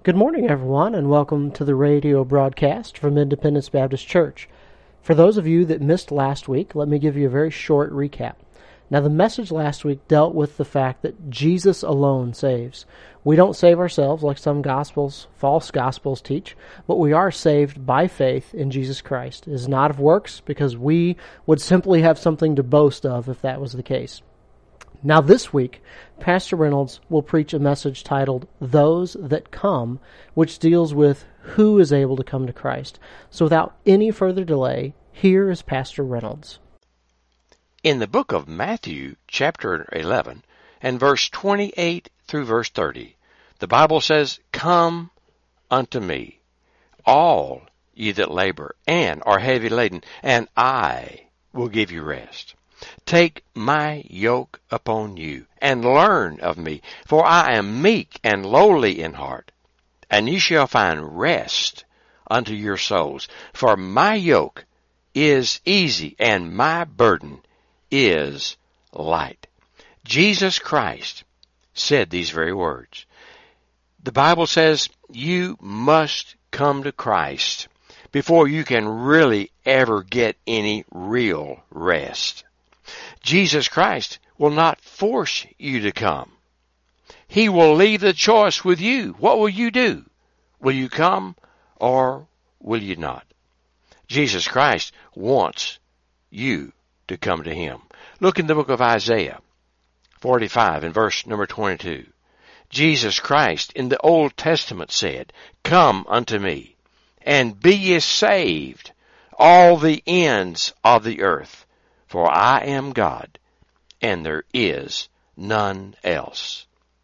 Good morning, everyone, and welcome to the radio broadcast from Independence Baptist Church. For those of you that missed last week, let me give you a very short recap. Now, the message last week dealt with the fact that Jesus alone saves. We don't save ourselves like some gospels, false gospels teach, but we are saved by faith in Jesus Christ. It is not of works, because we would simply have something to boast of if that was the case. Now this week, Pastor Reynolds will preach a message titled, Those That Come, which deals with who is able to come to Christ. So without any further delay, here is Pastor Reynolds. In the book of Matthew, chapter 11, and verse 28 through verse 30, the Bible says, Come unto me, all ye that labor and are heavy laden, and I will give you rest. Take my yoke upon you, and learn of me, for I am meek and lowly in heart, and ye shall find rest unto your souls. For my yoke is easy, and my burden is light. Jesus Christ said these very words. The Bible says you must come to Christ before you can really ever get any real rest. Jesus Christ will not force you to come. He will leave the choice with you. What will you do? Will you come or will you not? Jesus Christ wants you to come to Him. Look in the book of Isaiah 45 and verse number 22. Jesus Christ in the Old Testament said, Come unto me, and be ye saved, all the ends of the earth. For I am God, and there is none else.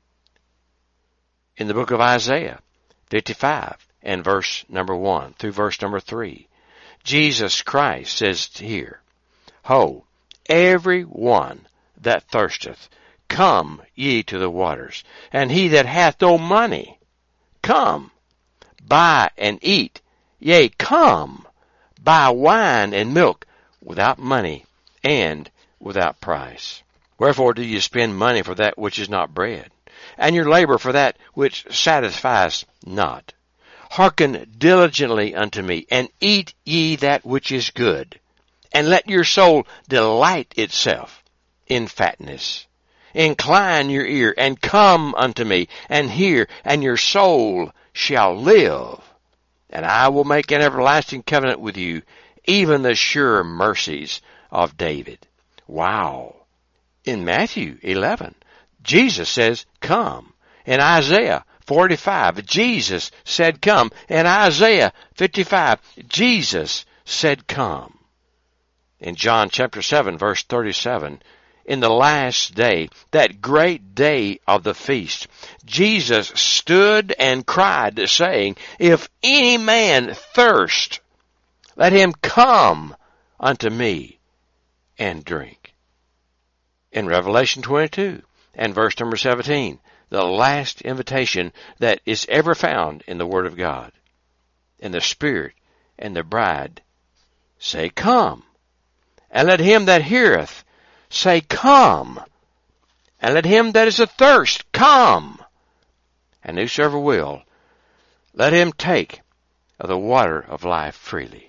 In the book of Isaiah 55 and verse number 1 through verse number 3, Jesus Christ says here, Ho, every one that thirsteth, come ye to the waters, and he that hath no money, come, buy and eat, yea, come, buy wine and milk without money and without price. Wherefore do you spend money for that which is not bread, and your labor for that which satisfies not? Hearken diligently unto me, and eat ye that which is good, and let your soul delight itself in fatness. Incline your ear, and come unto me, and hear, and your soul shall live. And I will make an everlasting covenant with you, even the sure mercies of David. Wow. In Matthew 11, Jesus says, Come. In Isaiah 45, Jesus said, Come. In Isaiah 55, Jesus said, Come. In John chapter 7, verse 37, in the last day, that great day of the feast, Jesus stood and cried, saying, If any man thirst, let him come unto me and drink. In Revelation 22 and verse number 17, the last invitation that is ever found in the Word of God. And the Spirit and the bride say, Come. And let him that heareth say, Come. And let him that is athirst come. And whosoever will, let him take of the water of life freely.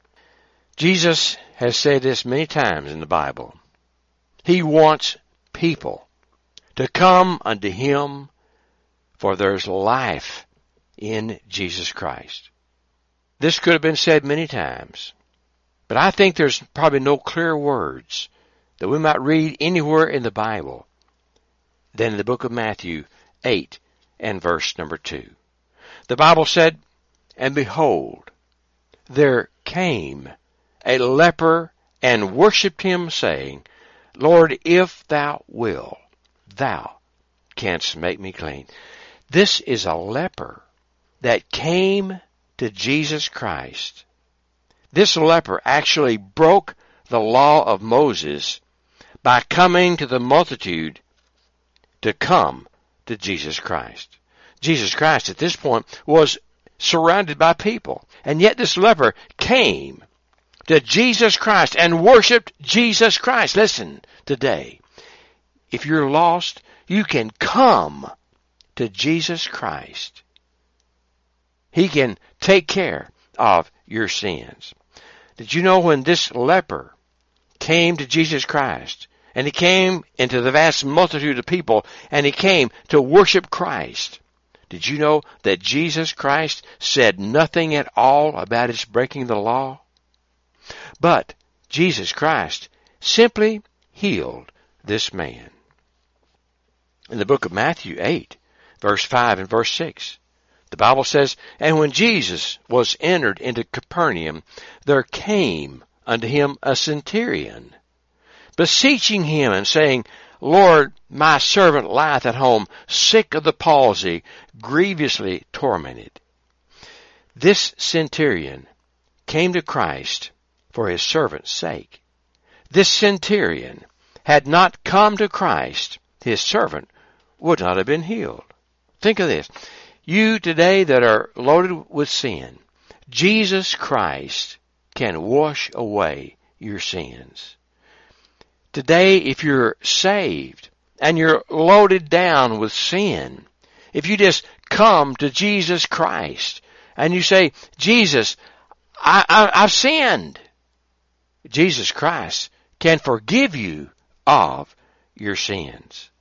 Jesus has said this many times in the Bible. He wants people to come unto Him, for there's life in Jesus Christ. This could have been said many times, but I think there's probably no clearer words that we might read anywhere in the Bible than in the book of Matthew 8 and verse number 2. The Bible said, And behold, there came a leper and worshipped Him, saying, Lord, if thou wilt, thou canst make me clean. This is a leper that came to Jesus Christ. This leper actually broke the law of Moses by coming to the multitude to come to Jesus Christ. Jesus Christ at this point was surrounded by people, and yet this leper came to Jesus Christ and worshiped Jesus Christ. Listen, today, if you're lost, you can come to Jesus Christ He can take care of your sins. Did you know when this leper came to Jesus Christ, and he came into the vast multitude of people, and he came to worship Christ, did you know that Jesus Christ said nothing at all about his breaking the law? But Jesus Christ simply healed this man. In the book of Matthew 8, verse 5 and verse 6, the Bible says, "And when Jesus was entered into Capernaum, there came unto him a centurion, beseeching him and saying, Lord, my servant lieth at home, sick of the palsy, grievously tormented." This centurion came to Christ for his servant's sake. This centurion had not come to Christ, his servant would not have been healed. Think of this. You today that are loaded with sin, Jesus Christ can wash away your sins. Today, if you're saved and you're loaded down with sin, if you just come to Jesus Christ and you say, Jesus, I've sinned, Jesus Christ can forgive you of your sins.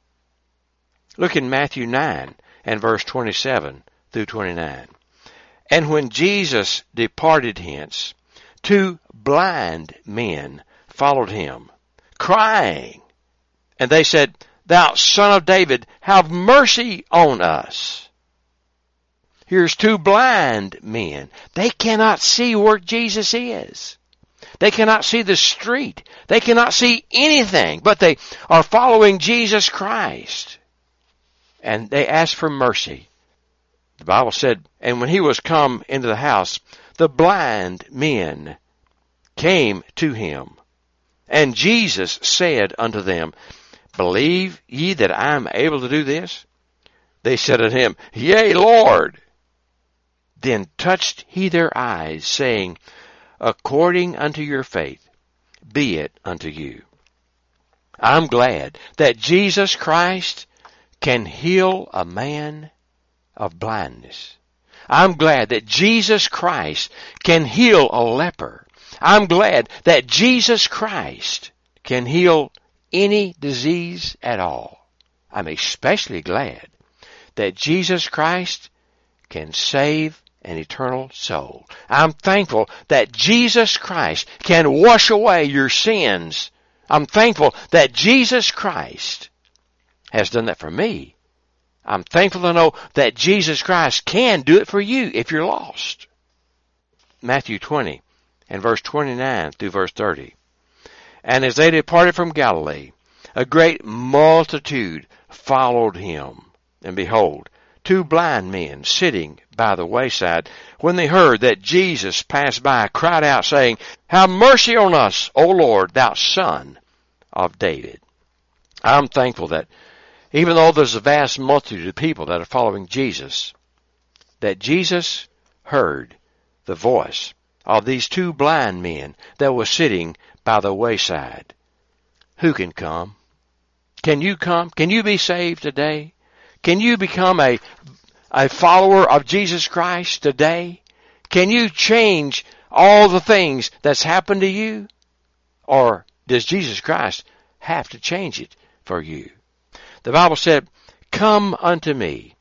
Look in Matthew 9 and verse 27 through 29. "And when Jesus departed hence, 2 blind men followed him, crying. And they said, Thou Son of David, have mercy on us." Here's 2 blind men. They cannot see where Jesus is. They cannot see the street. They cannot see anything, but they are following Jesus Christ. And they asked for mercy. The Bible said, "And when he was come into the house, the blind men came to him. And Jesus said unto them, Believe ye that I am able to do this? They said unto him, Yea, Lord. Then touched he their eyes, saying, According unto your faith, be it unto you." I'm glad that Jesus Christ can heal a man of blindness. I'm glad that Jesus Christ can heal a leper. I'm glad that Jesus Christ can heal any disease at all. I'm especially glad that Jesus Christ can save an eternal soul. I'm thankful that Jesus Christ can wash away your sins. I'm thankful that Jesus Christ has done that for me. I'm thankful to know that Jesus Christ can do it for you if you're lost. Matthew 20 and verse 29 through verse 30. "And as they departed from Galilee, a great multitude followed him. And behold, 2 blind men sitting by the wayside, when they heard that Jesus passed by, cried out, saying, Have mercy on us, O Lord, thou Son of David." I'm thankful that even though there's a vast multitude of people that are following Jesus, that Jesus heard the voice of these 2 blind men that were sitting by the wayside. Who can come? Can you come? Can you be saved today? Can you become a follower of Jesus Christ today? Can you change all the things that's happened to you? Or does Jesus Christ have to change it for you? The Bible said, "Come unto me,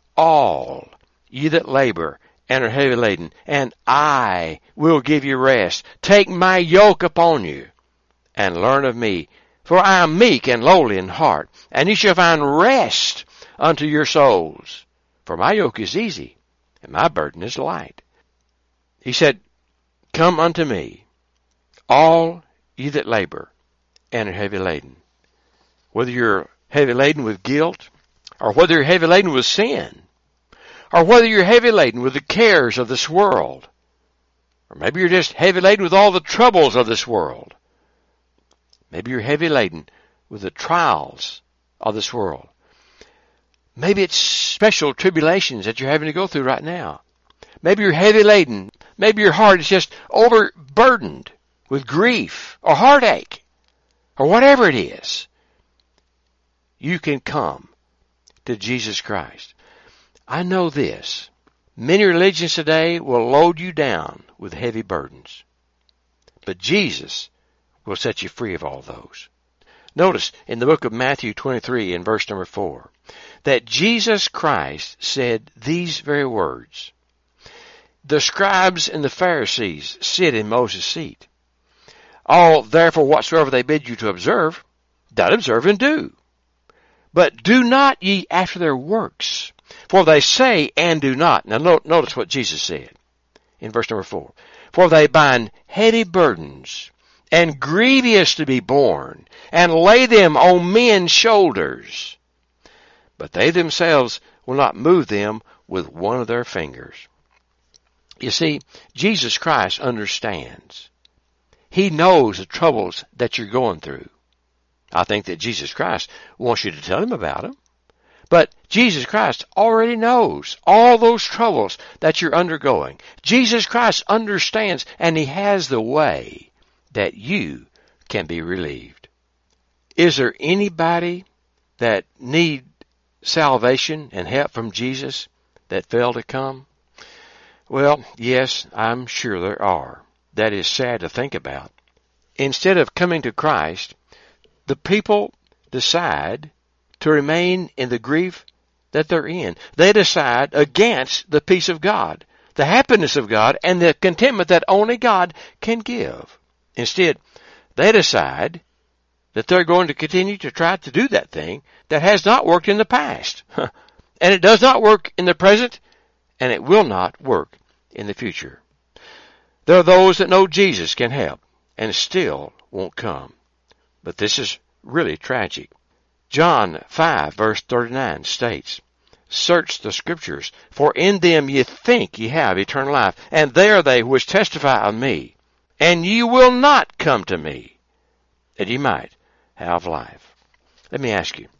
all ye that labor and are heavy laden, and I will give you rest. Take my yoke upon you, and learn of me, for I am meek and lowly in heart, and ye shall find rest unto your souls. For my yoke is easy, and my burden is light." He said, "Come unto me, all ye that labor and are heavy laden." Whether you're heavy laden with guilt, or whether you're heavy laden with sin, or whether you're heavy laden with the cares of this world, or maybe you're just heavy laden with all the troubles of this world. Maybe you're heavy laden with the trials of this world. Maybe it's special tribulations that you're having to go through right now. Maybe you're heavy laden. Maybe your heart is just overburdened with grief or heartache or whatever it is. You can come to Jesus Christ. I know this, Many religions today will load you down with heavy burdens. But Jesus will set you free of all those. Notice in the book of Matthew 23 in verse number 4 that Jesus Christ said these very words. The scribes and the Pharisees sit in Moses' seat. All therefore whatsoever they bid you to observe, that observe and do. But do not ye after their works, for they say and do not. Now notice what Jesus said in verse number 4. For they bind heavy burdens and grievous to be borne, and lay them on men's shoulders. But they themselves will not move them with one of their fingers. You see, Jesus Christ understands. He knows the troubles that you're going through. I think that Jesus Christ wants you to tell him about them. But Jesus Christ already knows all those troubles that you're undergoing. Jesus Christ understands, and he has the way that you can be relieved. Is there anybody that need salvation and help from Jesus that failed to come? Well, yes, I'm sure there are. That is sad to think about. Instead of coming to Christ, the people decide to remain in the grief that they're in. They decide against the peace of God, the happiness of God, and the contentment that only God can give. Instead, they decide that they're going to continue to try to do that thing that has not worked in the past. And it does not work in the present, and it will not work in the future. There are those that know Jesus can help and still won't come. But this is really tragic. John 5 verse 39 states, Search the Scriptures, for in them ye think ye have eternal life, and they are they which testify of me. And ye will not come to me, that ye might have life. Let me ask you,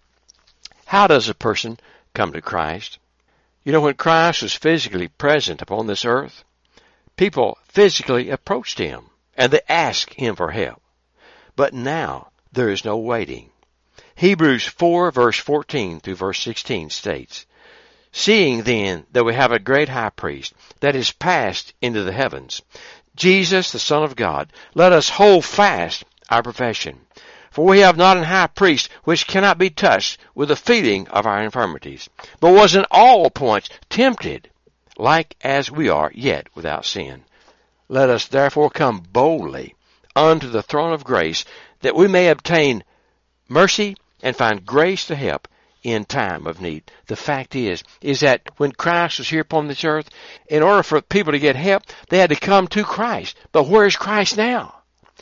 how does a person come to Christ? You know, when Christ was physically present upon this earth, people physically approached him, and they asked him for help. But now, there is no waiting. Hebrews 4 verse 14 through verse 16 states, Seeing then that we have a great high priest that is passed into the heavens, Jesus, the Son of God, let us hold fast our profession. For we have not an high priest which cannot be touched with the feeling of our infirmities, but was in all points tempted, like as we are, yet without sin. Let us therefore come boldly unto the throne of grace, that we may obtain mercy and find grace to help in time of need. The fact is that when Christ was here upon this earth, in order for people to get help, they had to come to Christ. But where is Christ now?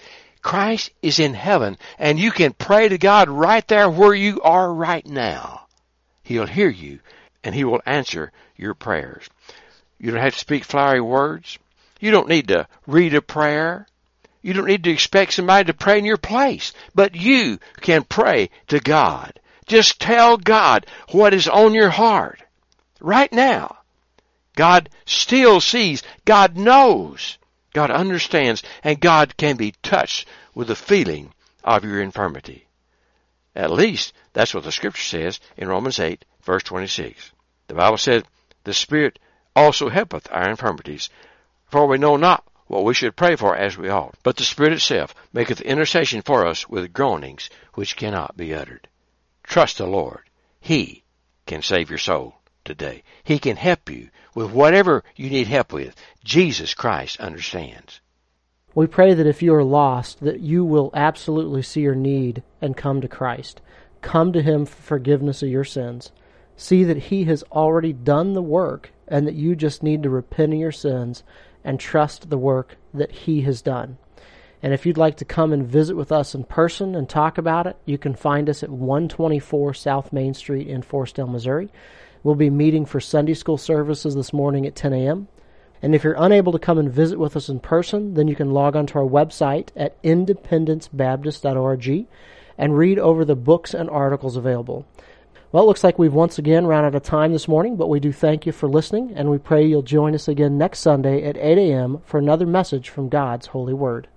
Christ is in heaven, and you can pray to God right there where you are right now. He'll hear you, and he will answer your prayers. You don't have to speak flowery words. You don't need to read a prayer. You don't need to expect somebody to pray in your place. But you can pray to God. Just tell God what is on your heart right now. God still sees. God knows. God understands. And God can be touched with the feeling of your infirmity. At least that's what the Scripture says in Romans 8, verse 26. The Bible said, The Spirit also helpeth our infirmities, for we know not what we should pray for as we ought. But the Spirit itself maketh intercession for us with groanings which cannot be uttered. Trust the Lord. He can save your soul today. He can help you with whatever you need help with. Jesus Christ understands. We pray that if you are lost, that you will absolutely see your need and come to Christ. Come to him for forgiveness of your sins. See that he has already done the work, and that you just need to repent of your sins and trust the work that he has done. And if you'd like to come and visit with us in person and talk about it, you can find us at 124 South Main Street in Forestdale, Missouri. We'll be meeting for Sunday school services this morning at 10 a.m. And if you're unable to come and visit with us in person, then you can log onto our website at independencebaptist.org and read over the books and articles available. Well, it looks like we've once again run out of time this morning, but we do thank you for listening, and we pray you'll join us again next Sunday at 8 a.m. for another message from God's Holy Word.